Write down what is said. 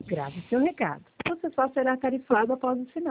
Grave seu recado. Você só será tarifado após o sinal.